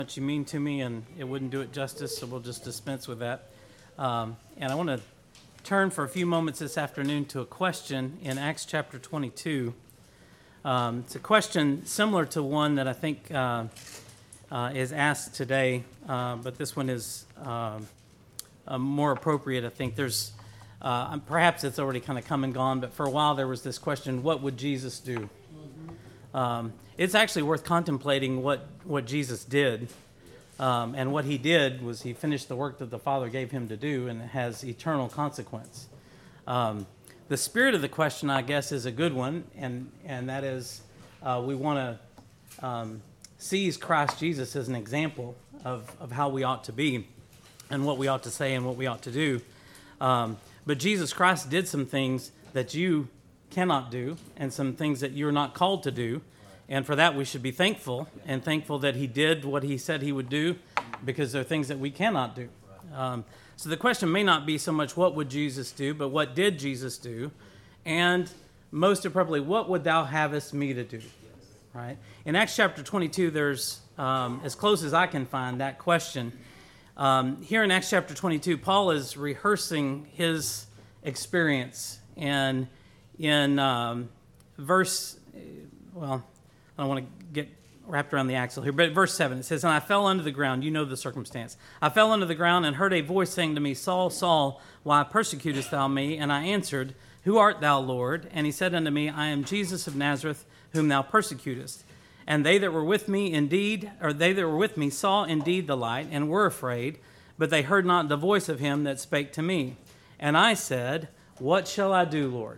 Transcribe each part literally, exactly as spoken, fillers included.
Much you mean to me, and it wouldn't do it justice, so we'll just dispense with that. Um, and I want to turn for a few moments this afternoon to a question in Acts chapter twenty-two. Um, it's a question similar to one that I think uh, uh, is asked today, uh, but this one is um, uh, more appropriate. I think there's uh, perhaps it's already kind of come and gone, but for a while there was this question: what would Jesus do? Um, it's actually worth contemplating what, what Jesus did. Um, and what he did was he finished the work that the Father gave him to do, and it has eternal consequence. Um, the spirit of the question, I guess, is a good one, and, and that is uh, we want to um, seize Christ Jesus as an example of, of how we ought to be and what we ought to say and what we ought to do. Um, but Jesus Christ did some things that you cannot do, and some things that you're not called to do, and for that we should be thankful, and thankful that he did what he said he would do, because there are things that we cannot do. Um, so the question may not be so much what would Jesus do, but what did Jesus do, and most appropriately, what would thou havest me to do? Right? In Acts chapter twenty-two, there's, um, as close as I can find, that question. Um, here in Acts chapter twenty-two, Paul is rehearsing his experience, and in um, verse, well, I don't want to get wrapped around the axle here, but verse seven, it says, "And I fell under the ground," you know the circumstance. "I fell under the ground and heard a voice saying to me, Saul, Saul, why persecutest thou me? And I answered, Who art thou, Lord? And he said unto me, I am Jesus of Nazareth, whom thou persecutest. And they that were with me indeed, or they that were with me saw indeed the light, and were afraid, but they heard not the voice of him that spake to me. And I said, What shall I do, Lord?"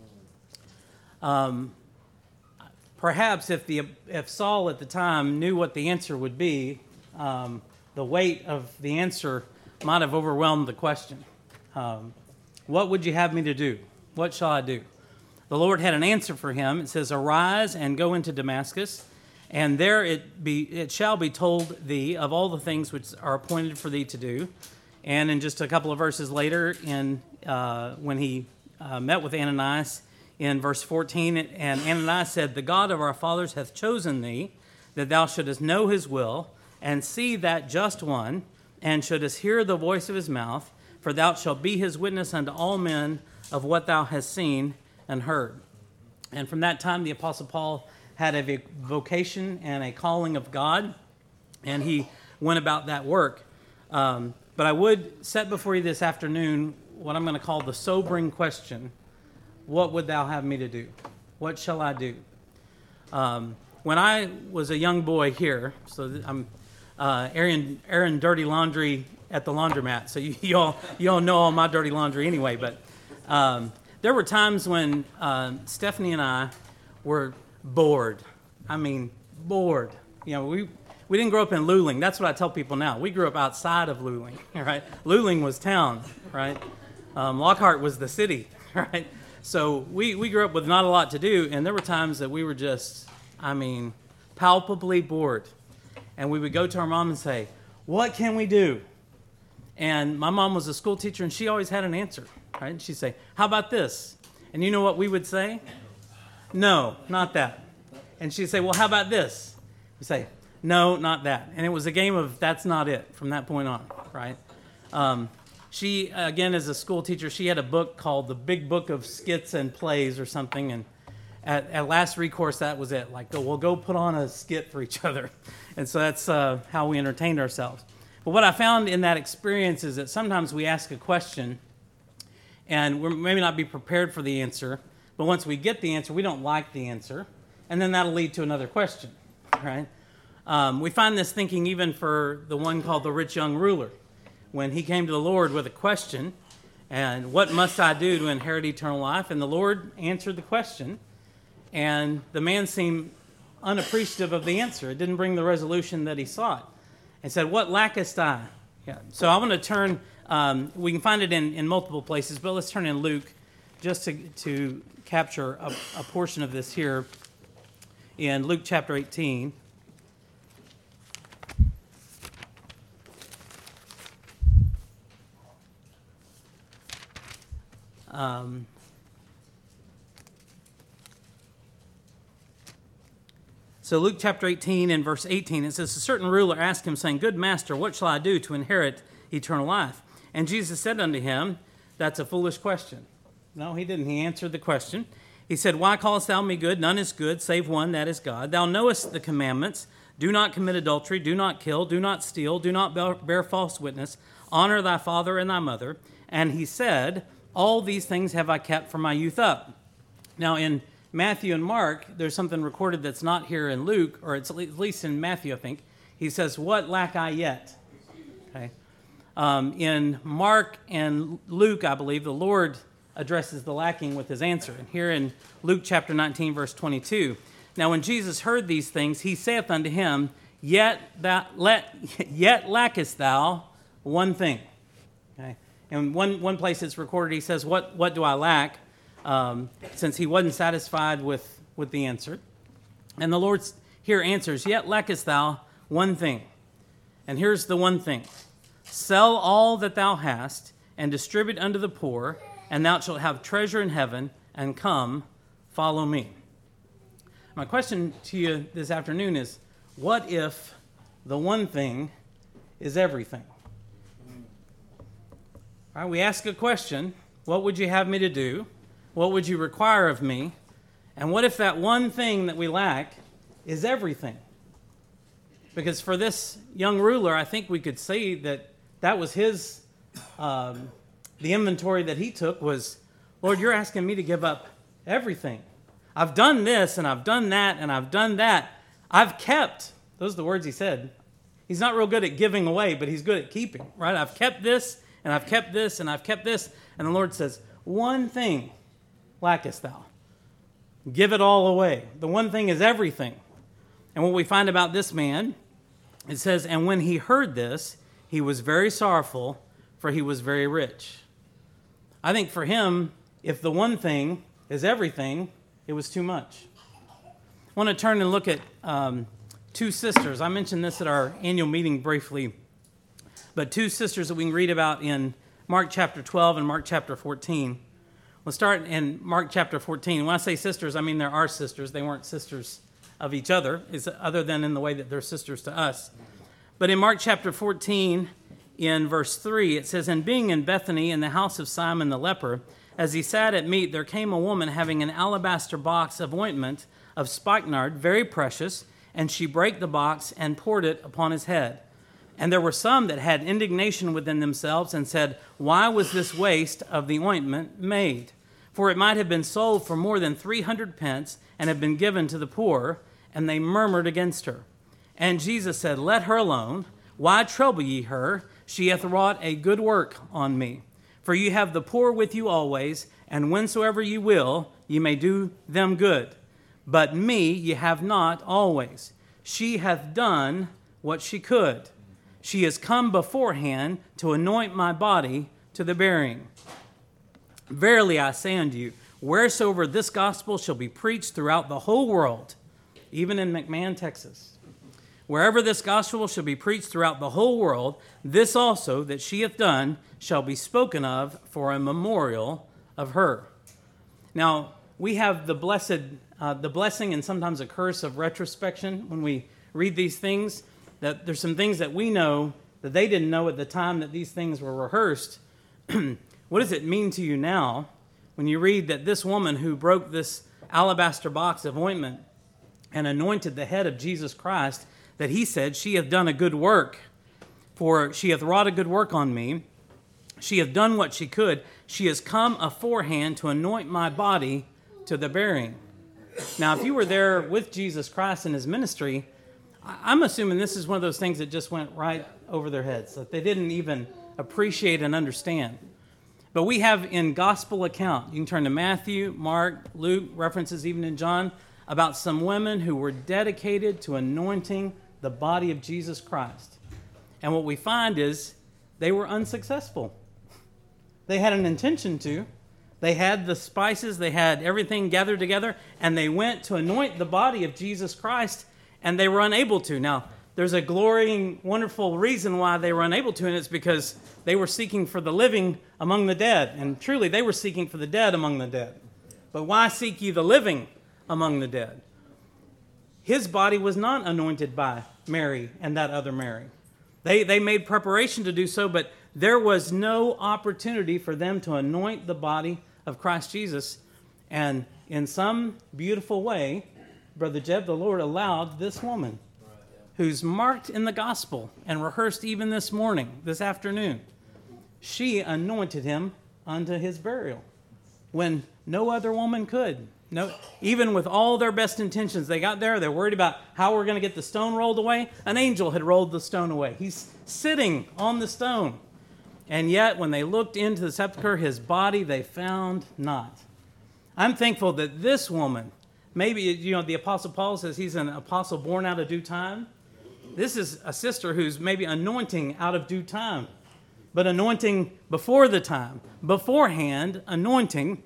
Um, perhaps if the if Saul at the time knew what the answer would be, um, the weight of the answer might have overwhelmed the question. Um, what would you have me to do? What shall I do? The Lord had an answer for him. It says, "Arise and go into Damascus, and there it be it shall be told thee of all the things which are appointed for thee to do." And in just a couple of verses later, in uh, when he uh, met with Ananias, in verse fourteen, "And Ananias said, The God of our fathers hath chosen thee, that thou shouldest know his will, and see that just one, and shouldest hear the voice of his mouth, for thou shalt be his witness unto all men of what thou hast seen and heard." And from that time, the Apostle Paul had a vocation and a calling of God, and he went about that work. Um, but I would set before you this afternoon what I'm going to call the sobering question: what would thou have me to do? What shall I do? Um, when I was a young boy here, so th- I'm uh, airing, airing dirty laundry at the laundromat, so you, you all you all know all my dirty laundry anyway, but um, there were times when uh, Stephanie and I were bored. I mean, bored. You know, we we didn't grow up in Luling. That's what I tell people now. We grew up outside of Luling, right? Luling was town, right? Um, Lockhart was the city, right? So we, we grew up with not a lot to do, and there were times that we were just, I mean, palpably bored. And we would go to our mom and say, "What can we do?" And my mom was a school teacher, and she always had an answer, right? And she'd say, "How about this?" And you know what we would say? "No, not that." And she'd say, "Well, how about this?" We'd say, "No, not that." And it was a game of that's not it from that point on, right? Um, She, again, as a school teacher, she had a book called The Big Book of Skits and Plays or something, and at, at last recourse, that was it. Like, go, we'll go put on a skit for each other. And so that's uh, how we entertained ourselves. But what I found in that experience is that sometimes we ask a question, and we maybe not be prepared for the answer, but once we get the answer, we don't like the answer, and then that'll lead to another question, right? Um, we find this thinking even for the one called the rich young ruler. When he came to the Lord with a question, and what must I do to inherit eternal life? And the Lord answered the question, and the man seemed unappreciative of the answer. It didn't bring the resolution that he sought. And said, "What lackest I?" Yeah. So I want to turn, um, we can find it in, in multiple places, but let's turn in Luke just to, to capture a, a portion of this here in Luke chapter eighteen. Um, So Luke chapter eighteen and verse eighteen, it says, a certain ruler asked him, saying, Good master, what shall I do to inherit eternal life? And Jesus said unto him, that's a foolish question. No, he didn't. He answered the question. He said, Why callest thou me good? None is good, save one, that is God. Thou knowest the commandments. Do not commit adultery, do not kill, do not steal, do not bear false witness, honor thy father and thy mother. And he said, All these things have I kept from my youth up. Now in Matthew and Mark, there's something recorded that's not here in Luke, or it's at least in Matthew, I think. He says, What lack I yet? Okay. Um, in Mark and Luke, I believe, the Lord addresses the lacking with his answer. And here in Luke chapter nineteen, verse twenty-two, Now when Jesus heard these things, he saith unto him, Yet that let yet lackest thou one thing. Okay. And one one place it's recorded, he says, What what do I lack? Um, since he wasn't satisfied with, with the answer. And the Lord here answers, Yet lackest thou one thing. And here's the one thing. Sell all that thou hast, and distribute unto the poor, and thou shalt have treasure in heaven, and come, follow me. My question to you this afternoon is, what if the one thing is everything? All right, we ask a question, what would you have me to do? What would you require of me? And what if that one thing that we lack is everything? Because for this young ruler, I think we could say that that was his, um, the inventory that he took was, Lord, you're asking me to give up everything. I've done this and I've done that and I've done that. I've kept, those are the words he said. He's not real good at giving away, but he's good at keeping, right? I've kept this and I've kept this and I've kept this. And the Lord says, one thing lackest thou. Give it all away. The one thing is everything. And what we find about this man, it says, and when he heard this, he was very sorrowful, for he was very rich. I think for him, if the one thing is everything, it was too much. I want to turn and look at um, two sisters. I mentioned this at our annual meeting briefly, but two sisters that we can read about in Mark chapter twelve and Mark chapter fourteen. We'll start in Mark chapter fourteen. When I say sisters, I mean there are sisters. They weren't sisters of each other, other than in the way that they're sisters to us. But in Mark chapter fourteen, in verse three, it says, And being in Bethany in the house of Simon the leper, as he sat at meat, there came a woman having an alabaster box of ointment of spikenard, very precious, and she brake the box and poured it upon his head. And there were some that had indignation within themselves and said, Why was this waste of the ointment made? For it might have been sold for more than three hundred pence and have been given to the poor. And they murmured against her. And Jesus said, Let her alone. Why trouble ye her? She hath wrought a good work on me. For ye have the poor with you always, and whensoever ye will, ye may do them good. But me ye have not always. She hath done what she could. She is come beforehand to anoint my body to the burying. Verily I say unto you, wheresoever this gospel shall be preached throughout the whole world, even in McMahon, Texas, wherever this gospel shall be preached throughout the whole world, this also that she hath done shall be spoken of for a memorial of her. Now, we have the blessed, uh, the blessing and sometimes a curse of retrospection when we read these things, that there's some things that we know that they didn't know at the time that these things were rehearsed. What does it mean to you now when you read that this woman who broke this alabaster box of ointment and anointed the head of Jesus Christ, that he said, She hath done a good work, for she hath wrought a good work on me. She hath done what she could. She has come aforehand to anoint my body to the burying. Now, if you were there with Jesus Christ in his ministry, I'm assuming this is one of those things that just went right over their heads, that they didn't even appreciate and understand. But we have in gospel account, you can turn to Matthew, Mark, Luke, references even in John, about some women who were dedicated to anointing the body of Jesus Christ. And what we find is they were unsuccessful. They had an intention to. They had the spices, they had everything gathered together, and they went to anoint the body of Jesus Christ, and they were unable to. Now, there's a glorying, wonderful reason why they were unable to, and it's because they were seeking for the living among the dead. And truly, they were seeking for the dead among the dead. But why seek ye the living among the dead? his body was not anointed by Mary and that other Mary. They, they made preparation to do so, but there was no opportunity for them to anoint the body of Christ Jesus. And in some beautiful way, Brother Jeb, the Lord allowed this woman, who's marked in the gospel and rehearsed even this morning, this afternoon, she anointed him unto his burial when no other woman could. No, even with all their best intentions, they got there, they're worried about how we're going to get the stone rolled away. An angel had rolled the stone away. He's sitting on the stone. And yet, when they looked into the sepulcher, his body they found not. I'm thankful that this woman, maybe, you know, the Apostle Paul says he's an apostle born out of due time. This is a sister who's maybe anointing out of due time, but anointing before the time, beforehand, anointing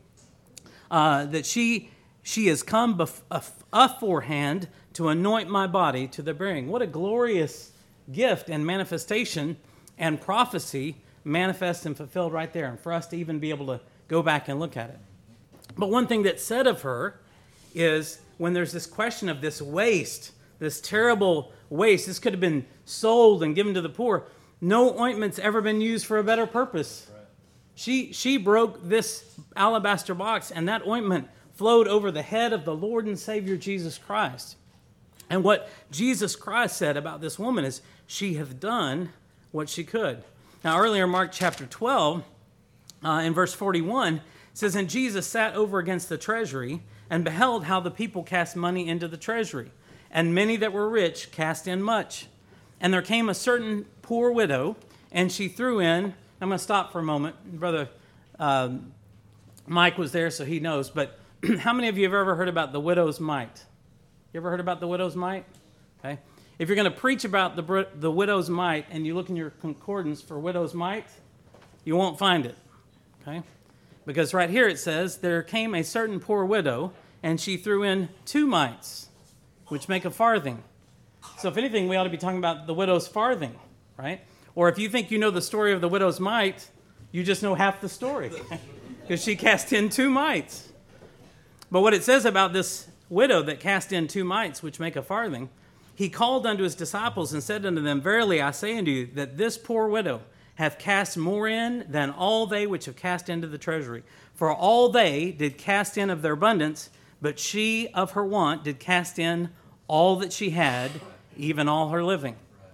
uh, that she she has come bef- aforehand to anoint my body to the burying. What a glorious gift and manifestation and prophecy manifest and fulfilled right there, and for us to even be able to go back and look at it. But one thing that's said of her is when there's this question of this waste, this terrible waste, this could have been sold and given to the poor. No ointment's ever been used for a better purpose. Right. She, she broke this alabaster box, and that ointment flowed over the head of the Lord and Savior Jesus Christ. And what Jesus Christ said about this woman is, she hath done what she could. Now, earlier, Mark chapter twelve, uh, in verse forty-one, it says, and Jesus sat over against the treasury, and beheld how the people cast money into the treasury. And many that were rich cast in much. And there came a certain poor widow, and she threw in, I'm going to stop for a moment. Brother um, Mike was there, so he knows, but how many of you have ever heard about the widow's mite? You ever heard about the widow's mite? Okay. If you're going to preach about the, the widow's mite, and you look in your concordance for widow's mite, you won't find it. Okay. Because right here it says, there came a certain poor widow, and she threw in two mites, which make a farthing. So if anything, we ought to be talking about the widow's farthing, right? Or if you think you know the story of the widow's mite, you just know half the story. Because she cast in two mites. But what it says about this widow that cast in two mites, which make a farthing, he called unto his disciples and said unto them, verily I say unto you, that this poor widow hath cast more in than all they which have cast into the treasury. For all they did cast in of their abundance, but she of her want did cast in all that she had, even all her living.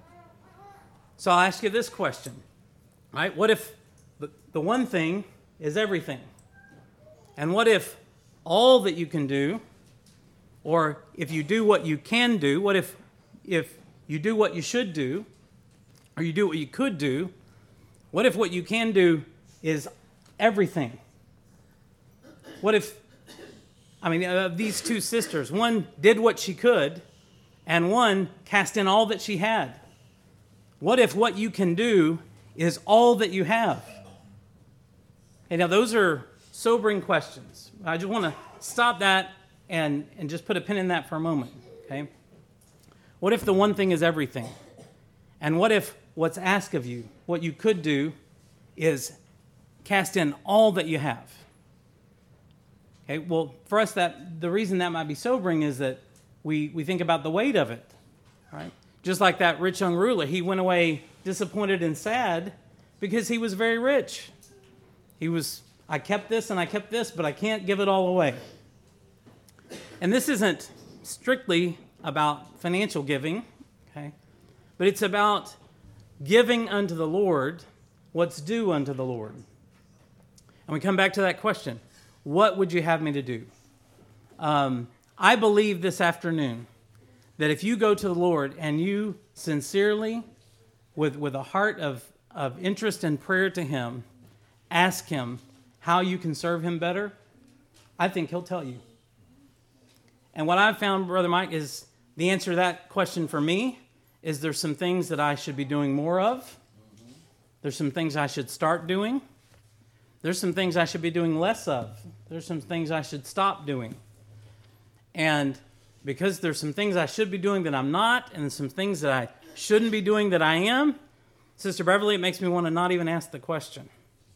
So I'll ask you this question, right? What if the, the one thing is everything? And what if all that you can do, or if you do what you can do, what if if you do what you should do, or you do what you could do, what if what you can do is everything? What if, I mean, uh, these two sisters, one did what she could, and one cast in all that she had. What if what you can do is all that you have? And now those are sobering questions. I just want to stop that and, and just put a pin in that for a moment, okay? What if the one thing is everything? And what if what's asked of you, what you could do, is cast in all that you have? Okay, well, for us, that the reason that might be sobering is that we, we think about the weight of it, right? Just like that rich young ruler, he went away disappointed and sad because he was very rich. He was, I kept this and I kept this, but I can't give it all away. And this isn't strictly about financial giving, okay? But it's about giving unto the Lord what's due unto the Lord. And we come back to that question. What would you have me to do? Um, I believe this afternoon that if you go to the Lord and you sincerely, with, with a heart of, of interest and prayer to Him, ask Him how you can serve Him better, I think He'll tell you. And what I've found, Brother Mike, is the answer to that question for me is there's some things that I should be doing more of. There's some things I should start doing. There's some things I should be doing less of. There's some things I should stop doing. And because there's some things I should be doing that I'm not, and some things that I shouldn't be doing that I am, Sister Beverly, it makes me want to not even ask the question.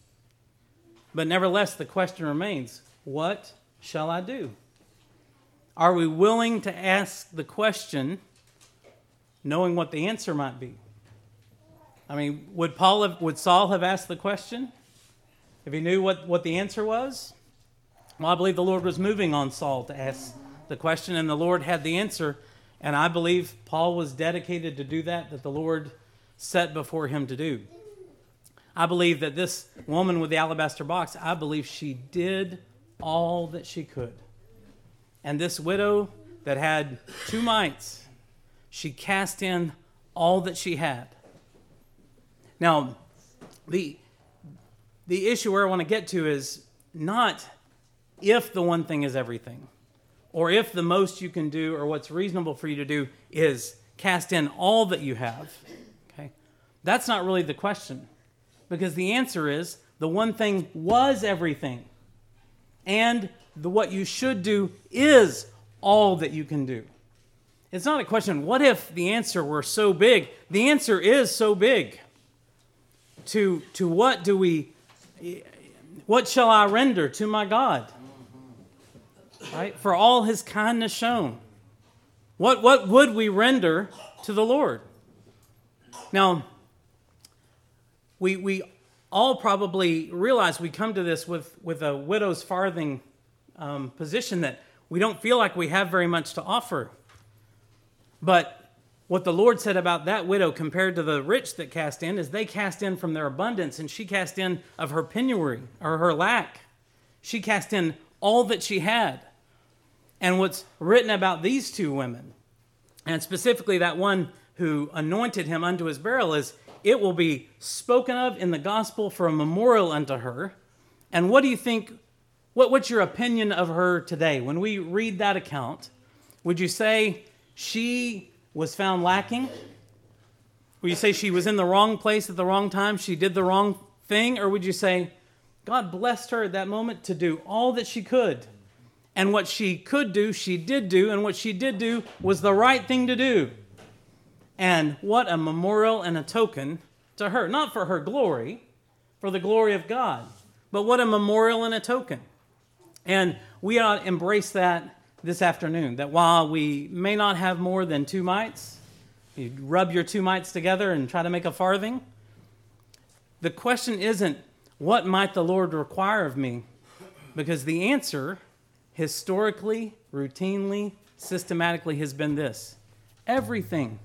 But nevertheless, the question remains, what shall I do? Are we willing to ask the question knowing what the answer might be? I mean, would Paul have, would Saul have asked the question if he knew what, what the answer was? Well, I believe the Lord was moving on Saul to ask the question, and the Lord had the answer. And I believe Paul was dedicated to do that, that the Lord set before him to do. I believe that this woman with the alabaster box, I believe she did all that she could. And this widow that had two mites, she cast in all that she had. Now, the, the issue where I want to get to is not if the one thing is everything, or if the most you can do or what's reasonable for you to do is cast in all that you have. Okay? That's not really the question, because the answer is the one thing was everything, and the what you should do is all that you can do. It's not a question, what if the answer were so big? The answer is so big. To, to what do we, what shall I render to my God? Right? For all his kindness shown. What, what would we render to the Lord? Now, we, we all probably realize we come to this with, with a widow's farthing um, position that we don't feel like we have very much to offer. But what the Lord said about that widow compared to the rich that cast in is they cast in from their abundance, and she cast in of her penury or her lack. She cast in all that she had. And what's written about these two women, and specifically that one who anointed him unto his burial, is it will be spoken of in the gospel for a memorial unto her. And what do you think, what, what's your opinion of her today? When we read that account, would you say she was found lacking? Would you say she was in the wrong place at the wrong time? She did the wrong thing? Or would you say God blessed her at that moment to do all that she could? And what she could do, she did do. And what she did do was the right thing to do. And what a memorial and a token to her. Not for her glory, for the glory of God. But what a memorial and a token. And we ought to embrace that this afternoon. That while we may not have more than two mites, you rub your two mites together and try to make a farthing. The question isn't, what might the Lord require of me? Because the answer historically, routinely, systematically has been this: everything.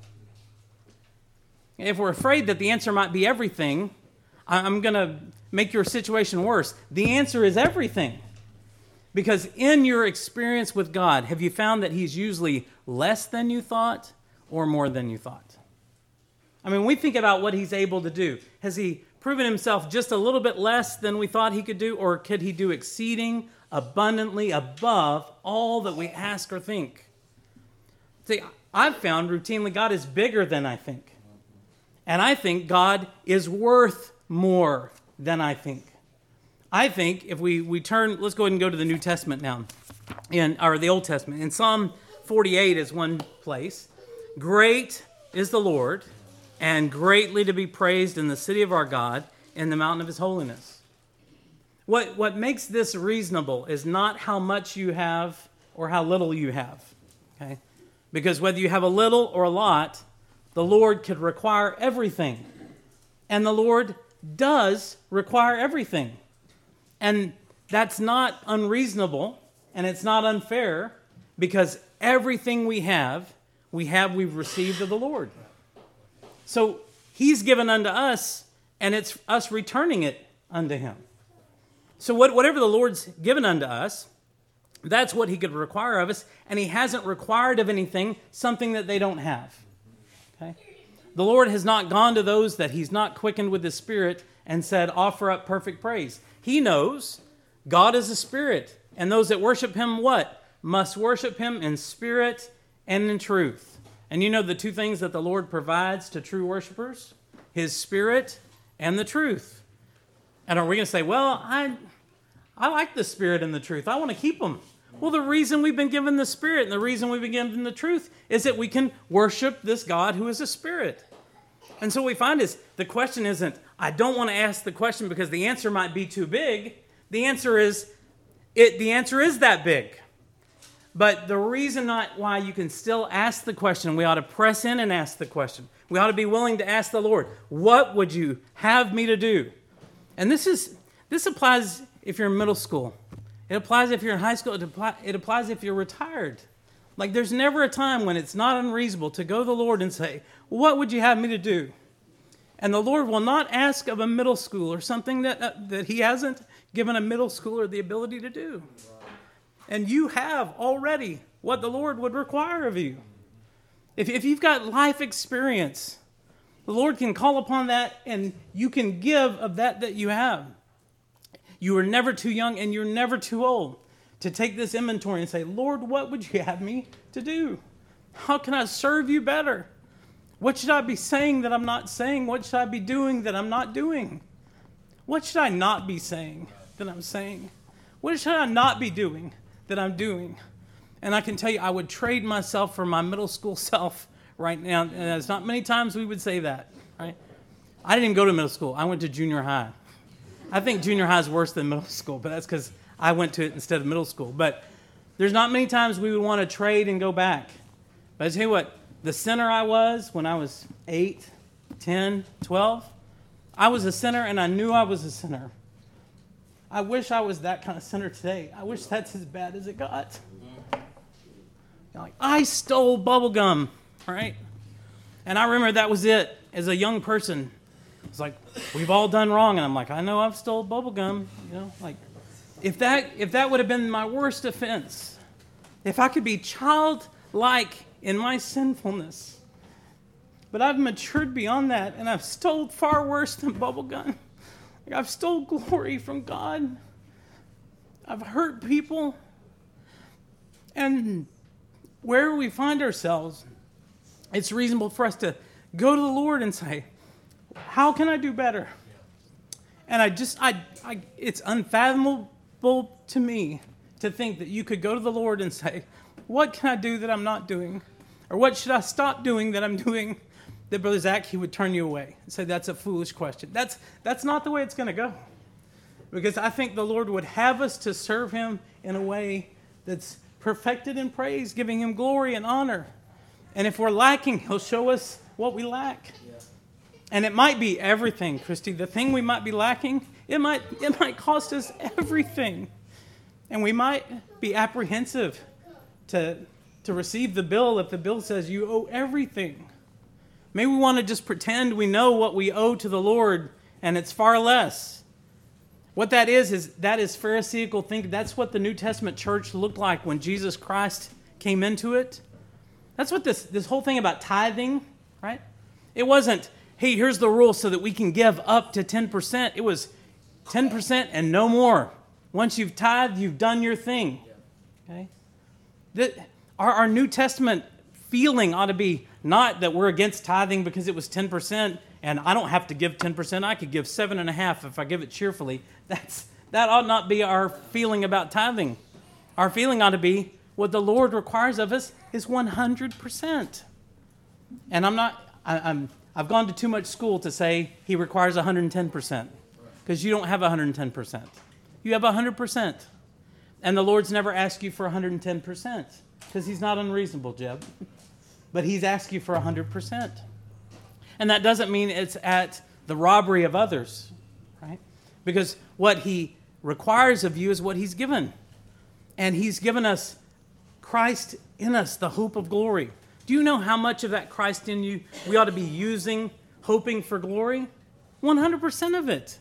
If we're afraid that the answer might be everything, I'm going to make your situation worse. The answer is everything. Because in your experience with God, have you found that he's usually less than you thought or more than you thought? I mean, when we think about what he's able to do, has he proven himself just a little bit less than we thought he could do, or could he do exceeding abundantly above all that we ask or think? See, I've found routinely God is bigger than I think. And I think God is worth more than I think. I think if we, we turn, let's go ahead and go to the New Testament now, in, or the Old Testament. In Psalm forty-eight is one place. Great is the Lord, and greatly to be praised in the city of our God, in the mountain of his holiness. What, what makes this reasonable is not how much you have or how little you have. Okay? Because whether you have a little or a lot, the Lord could require everything. And the Lord does require everything. And that's not unreasonable, and it's not unfair, because everything we have, we have, we've received of the Lord. So he's given unto us, and it's us returning it unto him. So what, whatever the Lord's given unto us, that's what he could require of us, and he hasn't required of anything something that they don't have. Okay? The Lord has not gone to those that he's not quickened with his Spirit and said, offer up perfect praise. He knows God is a spirit, and those that worship him, what? Must worship him in spirit and in truth. And you know the two things that the Lord provides to true worshipers? His spirit and the truth. And are we going to say, well, I, I like the spirit and the truth. I want to keep them. Well, the reason we've been given the Spirit and the reason we've been given the truth is that we can worship this God who is a spirit. And so what we find is the question isn't, I don't want to ask the question because the answer might be too big. The answer is, it. the answer is that big. But the reason not why you can still ask the question, we ought to press in and ask the question. We ought to be willing to ask the Lord, what would you have me to do? And this is this applies if you're in middle school. It applies if you're in high school. It, apply, it applies if you're retired. Like there's never a time when it's not unreasonable to go to the Lord and say, what would you have me to do? And the Lord will not ask of a middle schooler something that, uh, that he hasn't given a middle schooler the ability to do. And you have already what the Lord would require of you. If, if you've got life experience, the Lord can call upon that and you can give of that that you have. You are never too young and you're never too old to take this inventory and say, Lord, what would you have me to do? How can I serve you better? What should I be saying that I'm not saying? What should I be doing that I'm not doing? What should I not be saying that I'm saying? What should I not be doing that I'm doing? And I can tell you, I would trade myself for my middle school self right now. And there's not many times we would say that, right? I didn't even go to middle school. I went to junior high. I think junior high is worse than middle school, but that's because I went to it instead of middle school. But there's not many times we would want to trade and go back. But I tell you what, the sinner I was when I was eight, ten, twelve, I was a sinner and I knew I was a sinner. I wish I was that kind of sinner today. I wish that's as bad as it got. Like, I stole bubble gum, right? And I remember that was it. As a young person, it's like, we've all done wrong. And I'm like, I know I've stole bubble gum. You know, like, if that if that would have been my worst offense, if I could be childlike in my sinfulness, but I've matured beyond that, and I've stole far worse than bubble gum. Like, I've stole glory from God. I've hurt people. And where we find ourselves, it's reasonable for us to go to the Lord and say, how can I do better? And I just, I, I, it's unfathomable to me to think that you could go to the Lord and say, what can I do that I'm not doing? Or what should I stop doing that I'm doing? That Brother Zach, he would turn you away and say, that's a foolish question. That's, that's not the way it's going to go. Because I think the Lord would have us to serve him in a way that's perfected in praise, giving him glory and honor. And if we're lacking, he'll show us what we lack. Yeah. And it might be everything, Christy. The thing we might be lacking, it might it might cost us everything. And we might be apprehensive to, to receive the bill if the bill says you owe everything. Maybe we want to just pretend we know what we owe to the Lord, and it's far less. What that is, is that is Pharisaical thinking. That's what the New Testament church looked like when Jesus Christ came into it. That's what this, this whole thing about tithing, right? It wasn't, hey, here's the rule so that we can give up to ten percent. It was ten percent and no more. Once you've tithed, you've done your thing. Okay? The, our, our New Testament feeling ought to be not that we're against tithing because it was ten percent and I don't have to give ten percent. I could give seven and a half if I give it cheerfully. That's that ought not be our feeling about tithing. Our feeling ought to be what the Lord requires of us is one hundred percent. And I'm not, I, I'm, I've gone to too much school to say he requires one hundred ten percent because you don't have one hundred ten percent. You have one hundred percent. And the Lord's never asked you for one hundred ten percent because he's not unreasonable, Jeb. But he's asked you for one hundred percent. And that doesn't mean it's at the robbery of others, right? Because what he requires of you is what he's given. And he's given us Christ in us, the hope of glory. Do you know how much of that Christ in you we ought to be using, hoping for glory? one hundred percent of it.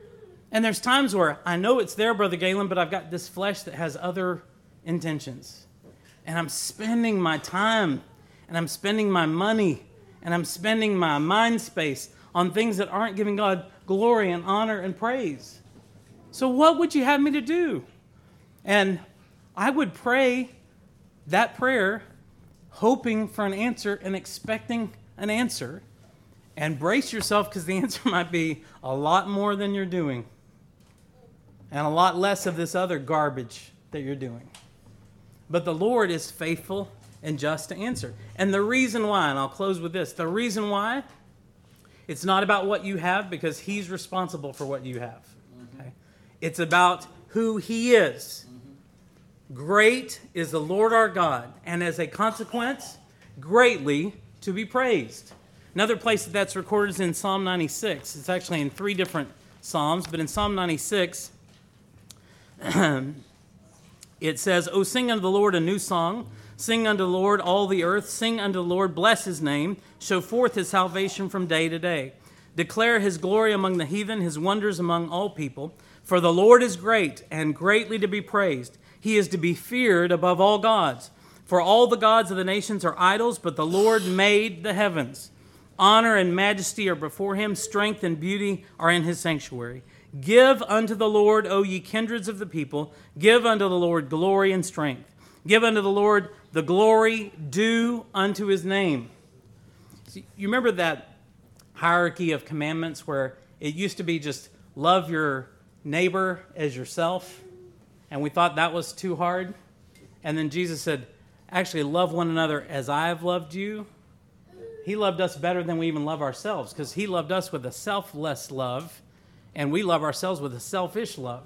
And there's times where I know it's there, Brother Galen, but I've got this flesh that has other intentions. And I'm spending my time, and I'm spending my money, and I'm spending my mind space on things that aren't giving God glory and honor and praise. So what would you have me to do? And I would pray that prayer, hoping for an answer and expecting an answer. And brace yourself, because the answer might be a lot more than you're doing. And a lot less of this other garbage that you're doing. But the Lord is faithful and just to answer. And the reason why, and I'll close with this, the reason why, it's not about what you have because he's responsible for what you have. Okay? It's about who he is. Great is the Lord our God, and as a consequence, greatly to be praised. Another place that that's recorded is in Psalm ninety-six. It's actually in three different Psalms, but in Psalm ninety-six, it says, "O sing unto the Lord a new song. Sing unto the Lord all the earth. Sing unto the Lord, bless his name. Show forth his salvation from day to day. Declare his glory among the heathen, his wonders among all people. For the Lord is great and greatly to be praised. He is to be feared above all gods. For all the gods of the nations are idols, but the Lord made the heavens. Honor and majesty are before him. Strength and beauty are in his sanctuary. Give unto the Lord, O ye kindreds of the people. Give unto the Lord glory and strength. Give unto the Lord the glory due unto his name." See, you remember that hierarchy of commandments where it used to be just love your neighbor as yourself, and we thought that was too hard? And then Jesus said, actually, love one another as I have loved you. He loved us better than we even love ourselves, because he loved us with a selfless love, and we love ourselves with a selfish love.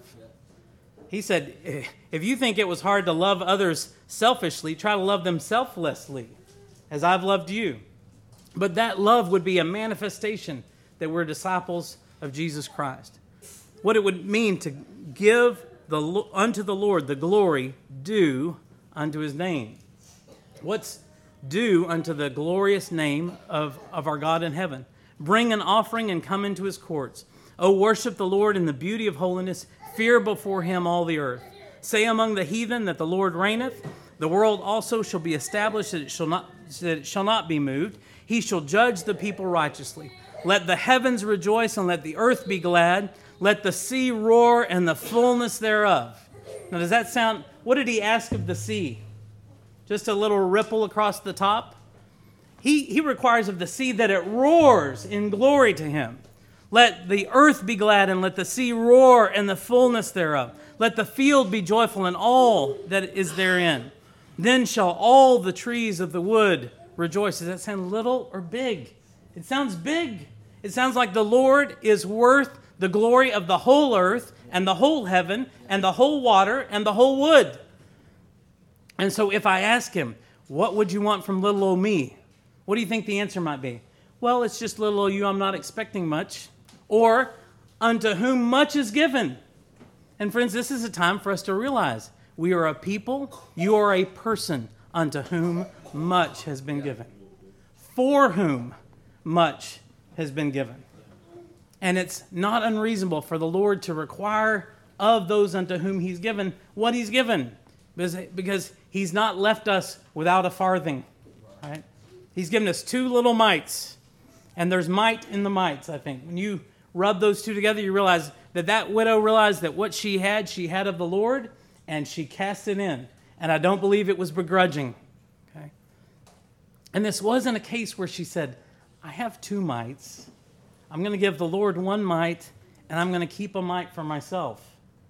He said, if you think it was hard to love others selfishly, try to love them selflessly, as I've loved you. But that love would be a manifestation that we're disciples of Jesus Christ. What it would mean to give the unto the Lord the glory due unto his name. What's due unto the glorious name of, of our God in heaven? Bring an offering and come into his courts. O worship the Lord in the beauty of holiness. Fear before him all the earth. Say among the heathen that the Lord reigneth. The world also shall be established, that it shall not, that it shall not be moved. He shall judge the people righteously. Let the heavens rejoice, and let the earth be glad. Let the sea roar, and the fullness thereof. Now, does that sound... What did he ask of the sea? Just a little ripple across the top? He, he requires of the sea that it roars in glory to him. Let the earth be glad, and let the sea roar, and the fullness thereof. Let the field be joyful, and all that is therein. Then shall all the trees of the wood rejoice. Does that sound little or big? It sounds big. It sounds like the Lord is worth the glory of the whole earth, and the whole heaven, and the whole water, and the whole wood. And so if I ask him, what would you want from little old me? What do you think the answer might be? Well, it's just little old you, I'm not expecting much. Or, unto whom much is given. And friends, this is a time for us to realize we are a people, you are a person unto whom much has been given. For whom much has been given. And it's not unreasonable for the Lord to require of those unto whom he's given what he's given. Because, because he's not left us without a farthing. Right? He's given us two little mites. And there's might in the mites, I think. When you rub those two together, you realize that that widow realized that what she had, she had of the Lord, and she cast it in. And I don't believe it was begrudging. Okay? And this wasn't a case where she said, I have two mites. I'm going to give the Lord one mite, and I'm going to keep a mite for myself.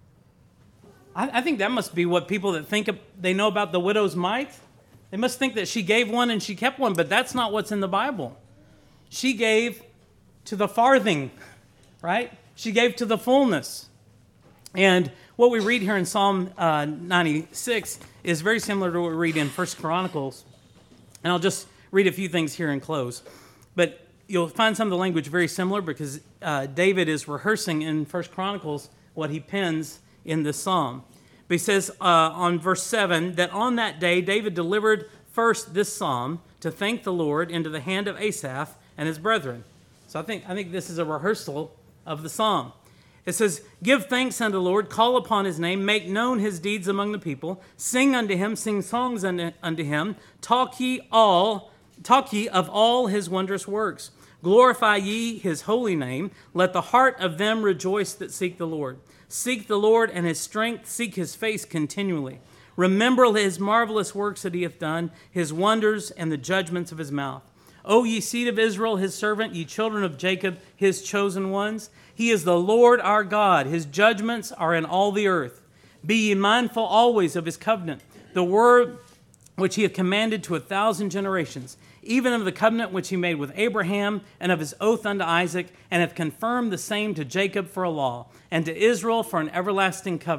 I, I think that must be what people that think of, they know about the widow's mite. They must think that she gave one and she kept one, but that's not what's in the Bible. She gave to the farthing, right? She gave to the fullness. And what we read here in Psalm uh, ninety-six is very similar to what we read in First Chronicles. And I'll just read a few things here and close. But you'll find some of the language very similar because uh, David is rehearsing in First Chronicles what he pens in this psalm. But he says uh, on verse seven that on that day David delivered first this psalm to thank the Lord into the hand of Asaph and his brethren. So I think I think this is a rehearsal of the psalm. It says, give thanks unto the Lord, call upon his name, make known his deeds among the people, sing unto him, sing songs unto, unto him, talk ye all, talk ye of all his wondrous works. Glorify ye his holy name. Let the heart of them rejoice that seek the Lord. Seek the Lord and his strength, seek his face continually. Remember his marvelous works that he hath done, his wonders and the judgments of his mouth. O ye seed of Israel, his servant, ye children of Jacob, his chosen ones. He is the Lord our God. His judgments are in all the earth. Be ye mindful always of his covenant, the word which he hath commanded to a thousand generations, even of the covenant which he made with Abraham, and of his oath unto Isaac, and hath confirmed the same to Jacob for a law, and to Israel for an everlasting covenant.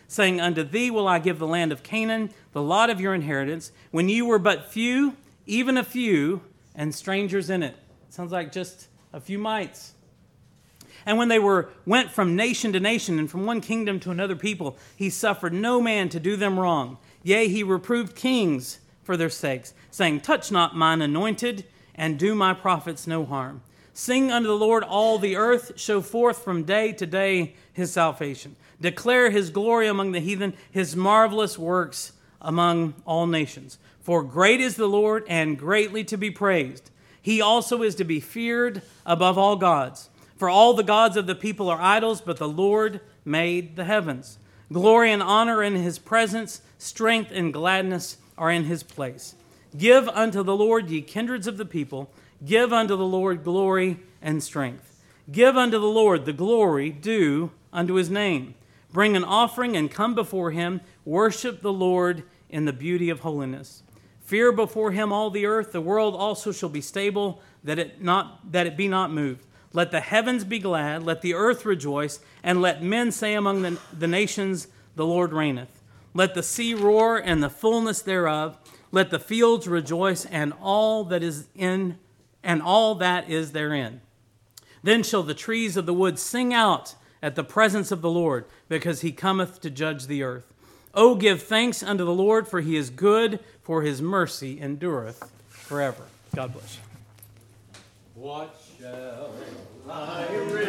saying, Unto thee will I give the land of Canaan, the lot of your inheritance, when you were but few, even a few, and strangers in it. Sounds like just a few mites. And when they were went from nation to nation and from one kingdom to another people, he suffered no man to do them wrong. Yea, he reproved kings for their sakes, saying, Touch not mine anointed, and do my prophets no harm. Sing unto the Lord all the earth, show forth from day to day his salvation. Declare his glory among the heathen, his marvelous works among all nations. For great is the Lord, and greatly to be praised. He also is to be feared above all gods. For all the gods of the people are idols, but the Lord made the heavens. Glory and honor in his presence, strength and gladness are in his place. Give unto the Lord, ye kindreds of the people. Give unto the Lord glory and strength. Give unto the Lord the glory due unto his name. Bring an offering and come before him. Worship the Lord in the beauty of holiness. Fear before him all the earth. The world also shall be stable, that it not that it be not moved. Let the heavens be glad, let the earth rejoice, and let men say among the, the nations, The Lord reigneth. Let the sea roar and the fullness thereof. Let the fields rejoice and all that is in and all that is therein. Then shall the trees of the wood sing out at the presence of the Lord, because he cometh to judge the earth. O give thanks unto the Lord, for he is good, for his mercy endureth forever. God bless you. What shall I